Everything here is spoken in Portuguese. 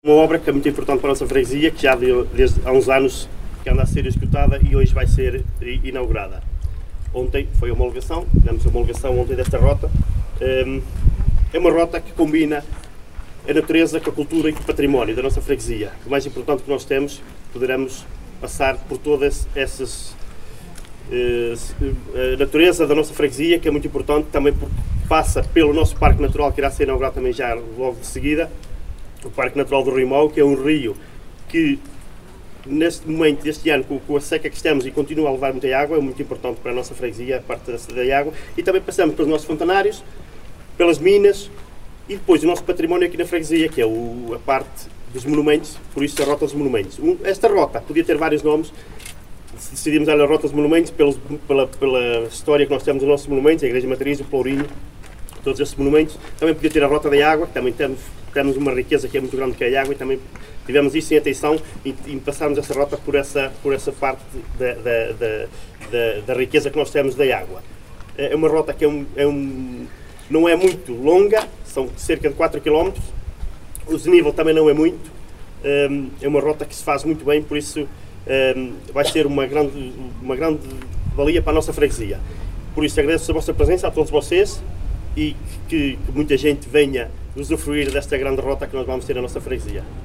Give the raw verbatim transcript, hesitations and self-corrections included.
Uma obra que é muito importante para a nossa freguesia, que já desde há uns anos que anda a ser executada e hoje vai ser inaugurada. Ontem foi a homologação, tivemos a homologação ontem desta rota. É uma rota que combina a natureza com a cultura e com o património da nossa freguesia. O mais importante que nós temos, poderemos passar por todas essas... a natureza da nossa freguesia, que é muito importante, também porque passa pelo nosso Parque Natural, que irá ser inaugurado também já logo de seguida. O Parque Natural do Rio Mau, que é um rio que, neste momento, este ano, com, com a seca que estamos e continua a levar muita água, é muito importante para a nossa freguesia, a parte da, da água, e também passamos pelos nossos fontanários, pelas minas, e depois o nosso património aqui na freguesia, que é o, a parte dos monumentos, por isso a Rota dos Monumentos. Um, esta rota podia ter vários nomes, decidimos dar a Rota dos Monumentos pelos, pela, pela história que nós temos nos nossos monumentos, a Igreja Matriz, o Plourinho, todos esses monumentos. Também podia ter a Rota da Água, que também temos, temos uma riqueza que é muito grande, que é a água, e também tivemos isso em atenção e, e passarmos essa rota por essa, por essa parte da, da, da, da, da riqueza que nós temos da água. É uma rota que é um, é um, não é muito longa, são cerca de quatro quilómetros, o desnível também não é muito, é uma rota que se faz muito bem, por isso vai ser uma grande, uma grande valia para a nossa freguesia. Por isso agradeço a vossa presença, a todos vocês, e que, que muita gente venha usufruir desta grande rota que nós vamos ter na nossa freguesia.